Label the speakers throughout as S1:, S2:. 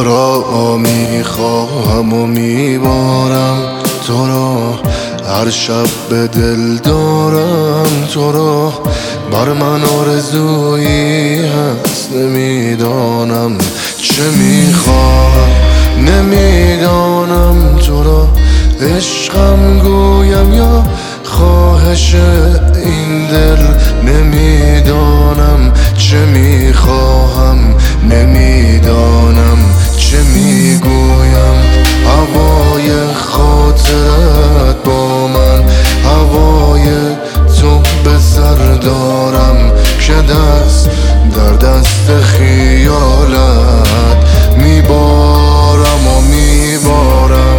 S1: تو را میخواهم و میبارم، تو را هر شب به دل دارم، تو را بر من آرزویی هست نمیدانم چه میخواهم، نمیدانم تو را عشقم گویم یا خواهش این دل، نمیدانم چه میخواهم، نمیدانم چه میگویم. هوای خاطرت با من، هوای تو به سر دارم که دست در دست خیالت میبارم و میبارم.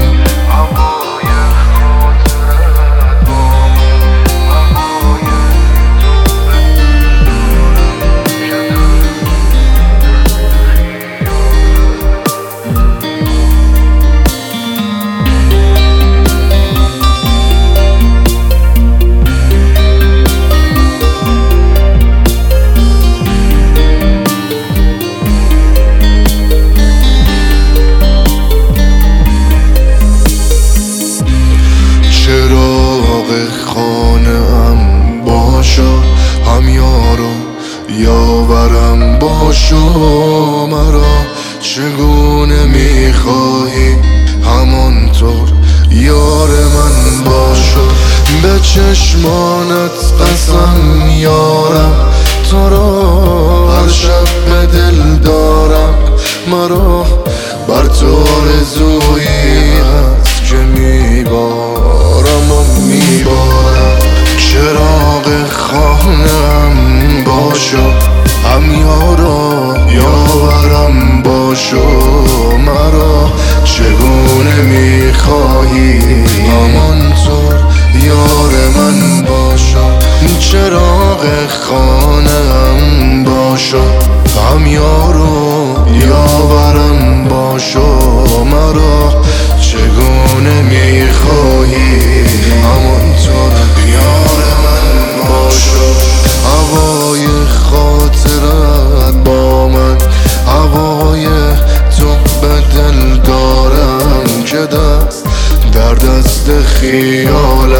S1: یاورم باشو مرا، چگونه میخواهی همانطور یار من باشو. به چشمانت قسم یارم، تو را هر شب به دل دارم، مرا بر تو آرزویی هست که میبارم و میبارم. چراغ خانه‌ام باشو، همیارا یاورم باشو مرا، چگونه میخواهی همانطور یار من باشو. چراغ خانه‌ام باشو، همیارا یاورم باشو مرا، چگونه میخواهی همانطور یار من باشو. هوای خاطرت با من، هوای تو به دل دارم که دست در دست خیالت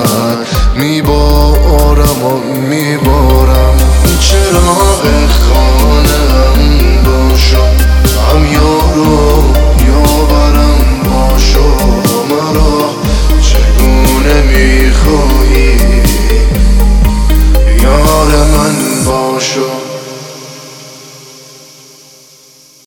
S1: میبارم و میبارم. چراغ خانه‌ام باشو، همیارو یاورم باشو مرا، چگونه میخواهی یار من باشو.